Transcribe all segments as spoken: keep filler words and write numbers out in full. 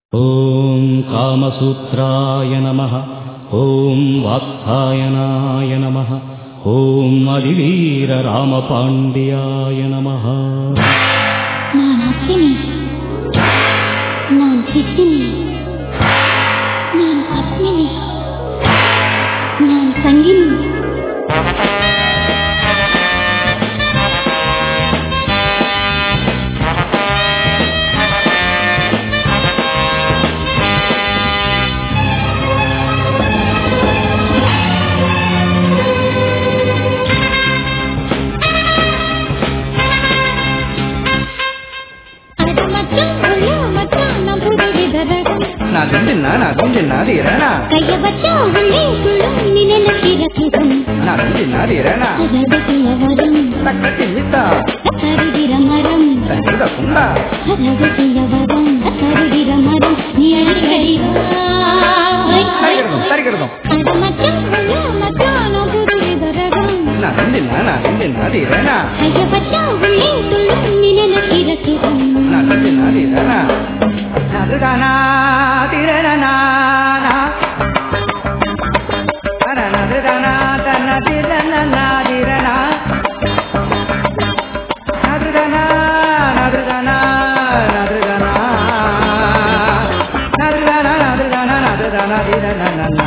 ஓம் காமசூத்ராய நமஹ. ஓம் வாத்சாயனாய நமஹ. ஓம் அதிவீர ராமபாண்டியாய நமஹ. நான் அக்கினி, நான் சித்தினி, நான் பத்மினி, நான் சங்கினி. கைய வச்சா உள்ளே துள்ளும் நினைக்கிறதும் அழகுகிற மரம் அழகுகிற வரம் தருகிற மரம் நீ அடிக்கடி மச்சம் மச்சான புதுவிதரகம் கைய வச்சா உள்ளே துள்ளும் நினைக்கிறதும் நதுதானா திரணனா நதுதானா தன திரணனா திரணா நதுதானா நதுதானா நதுதானா நதுதானா நதுதானா நதுதானா திரணனா.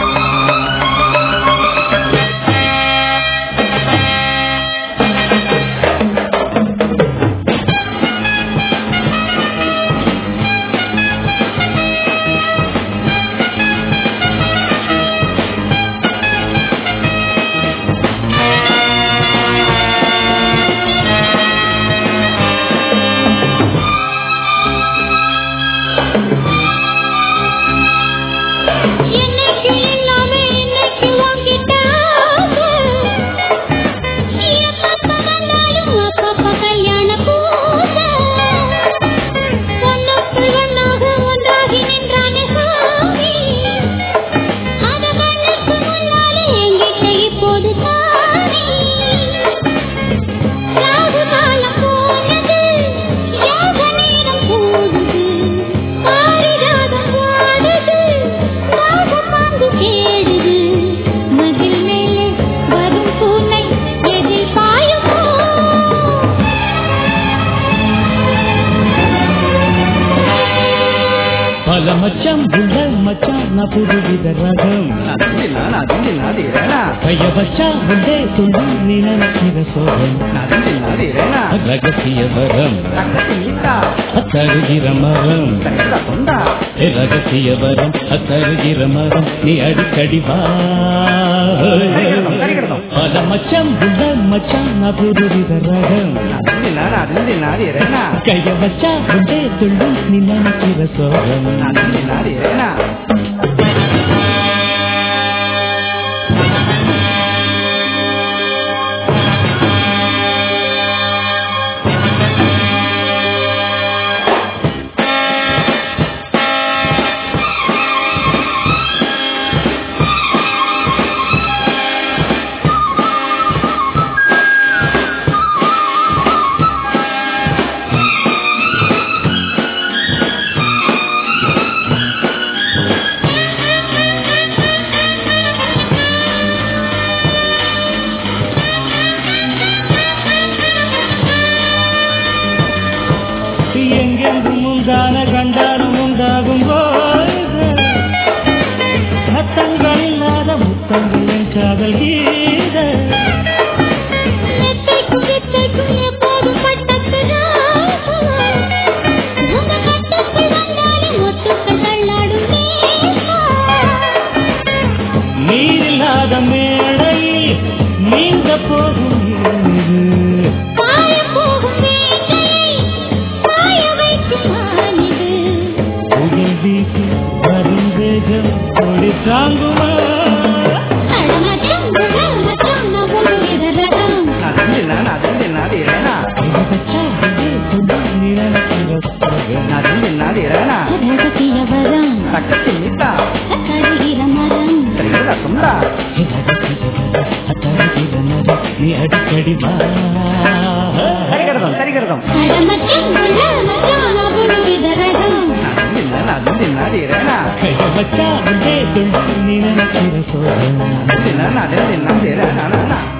மச்சம் உள்ள மச்சான புதுவித ரகம் கைய வச்சா உள்ளே துள்ளும் நினைக்கிற சோகம் ரகசிய வரம் தருகிற மரம் ரகசிய வரம் தருகிற மரம் நீ அடிக்கடி வா. பல மச்சம் உள்ள மச்சான புதுவித ரகம் கைய வச்சா உள்ளே துள்ளும் நினைக்கிற சோகம். எங்கெங்கும் உண்டான கண்டாலும் உண்டாகும் போது சத்தங்கள் இல்லாத முத்தங்கள் என் காதல் கீத நீரில்லாத மேடையில் நீந்த போகும் தாங்குமா நீ அடிக்கடி சரிகிறதும் சரிகிறதும் கைய வச்சா உள்ளே துள்ளும் நீ நினைக்கிற சோகம். தின்னா தின்னா